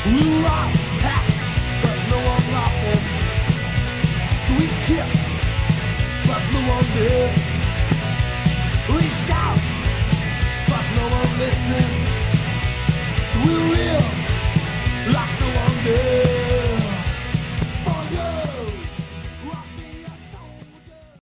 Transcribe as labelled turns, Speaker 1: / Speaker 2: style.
Speaker 1: Blue rock hat, but no one laughing. Sweet kiss, but no one there.